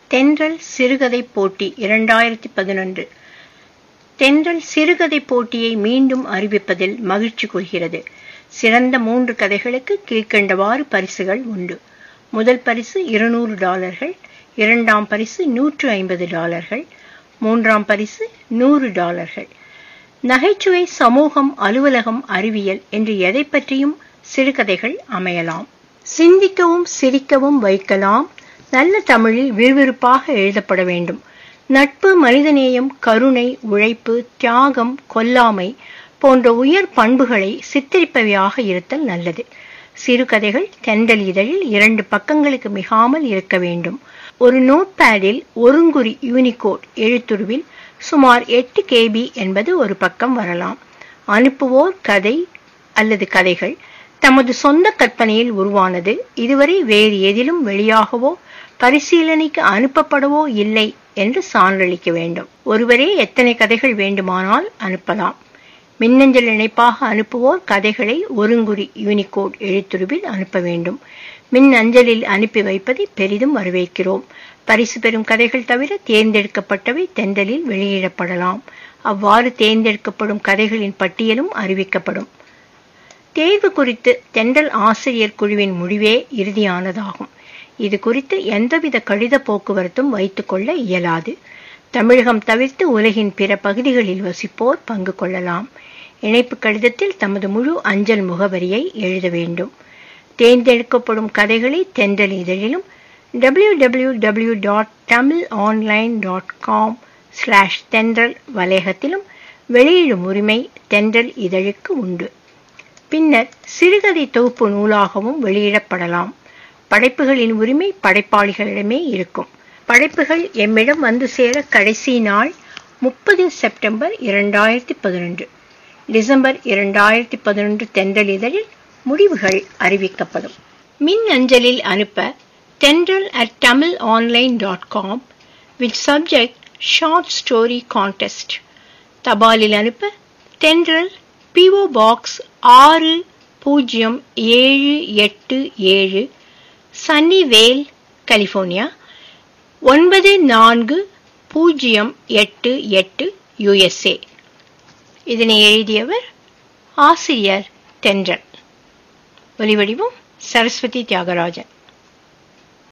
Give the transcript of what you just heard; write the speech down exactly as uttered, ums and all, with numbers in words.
தென்றல் சிறுகதை போட்டி இரண்டாயிரத்தி பதினொன்று. தென்றல் சிறுகதை போட்டியை மீண்டும் அறிவிப்பதில் மகிழ்ச்சி கொள்கிறது. சிறந்த மூன்று கதைகளுக்கு கீழ்கண்டவாறு பரிசுகள் உண்டு. முதல் பரிசு இருநூறு டாலர்கள், இரண்டாம் பரிசு நூற்று ஐம்பது டாலர்கள், மூன்றாம் பரிசு நூறு டாலர்கள். நகைச்சுவை, சமூகம், அலுவலகம், அறிவியல் என்று எதை பற்றியும் சிறுகதைகள் அமையலாம். சிந்திக்கவும் சிரிக்கவும் வைக்கலாம். நல்ல தமிழில் விறுவிறுப்பாக எழுதப்பட வேண்டும். நட்பு, மனிதநேயம், கருணை, உழைப்பு, தியாகம், கொல்லாமை போன்ற உயர் பண்புகளை சித்தரிப்பவையாக இருத்தல் நல்லது. சிறுகதைகள் தென்றல் இதழில் இரண்டு பக்கங்களுக்கு மிகாமல் இருக்க வேண்டும். ஒரு நோட்பேடில் ஒருங்குறி யூனிகோட் எழுத்துருவில் சுமார் எட்டு கேபி என்பது ஒரு பக்கம் வரலாம். அனுப்புவோர் கதை அல்லது கதைகள் தமது சொந்த கற்பனையில் உருவானது, இதுவரை வேறு எதிலும் வெளியாகவோ பரிசீலனைக்கு அனுப்பப்படவோ இல்லை என்று சான்றளிக்க வேண்டும். ஒருவரே எத்தனை கதைகள் வேண்டுமானால் அனுப்பலாம். மின்னஞ்சல் இணைப்பாக அனுப்புவோர் கதைகளை ஒருங்குறி யூனிகோட் எழுத்துருவில் அனுப்ப வேண்டும். மின் அஞ்சலில் அனுப்பி வைப்பதை பெரிதும் வரவேற்கிறோம். பரிசு பெறும் கதைகள் தவிர தேர்ந்தெடுக்கப்பட்டவை தென்றலில் வெளியிடப்படலாம். அவ்வாறு தேர்ந்தெடுக்கப்படும் கதைகளின் பட்டியலும் அறிவிக்கப்படும். தேர்வு குறித்து தென்றல் ஆசிரியர் குழுவின் முடிவே இறுதியானதாகும். இது குறித்து எந்தவித கடித போக்குவரத்தும் வைத்துக் கொள்ள இயலாது. தமிழகம் தவிர்த்து உலகின் பிற பகுதிகளில் வசிப்போர் பங்கு கொள்ளலாம். இணைப்பு கடிதத்தில் தமது முழு அஞ்சல் முகவரியை எழுத வேண்டும். தேர்ந்தெடுக்கப்படும் கதைகளை தென்றல் இதழிலும் W W W dot Tamil online dot com slash Thendral வலையகத்திலும் வெளியிடும் உரிமை தென்றல் இதழுக்கு உண்டு. பின்னர் சிறுகதை தொகுப்பு நூலாகவும் வெளியிடப்படலாம். படைப்புகளின் உரிமை படைப்பாளிகளிடமே இருக்கும். படைப்புகள் எம்மிடம் வந்து சேர கடைசி நாள் முப்பது செப்டம்பர் இரண்டாயிரத்தி பதினொன்று. டிசம்பர் இரண்டாயிரத்தி பதினொன்று தென்றல் இதழில் முடிவுகள் அறிவிக்கப்படும். மின் அஞ்சலில் அனுப்ப Thendral at Tamil online dot com with subject short story contest. தபாலில் அனுப்ப தென்றல் பிஓ பாக்ஸ் ஆறு பூஜ்ஜியம் ஏழு எட்டு ஏழு சன்னிவேல், கலிபோர்னியா ஒன்பது நான்கு பூஜ்ஜியம் எட்டு எட்டு யுஎஸ்ஏ. இதனை எழுதியவர் ஆசிரியர் தென்றல். ஒலிவடிவம் சரஸ்வதி தியாகராஜன்.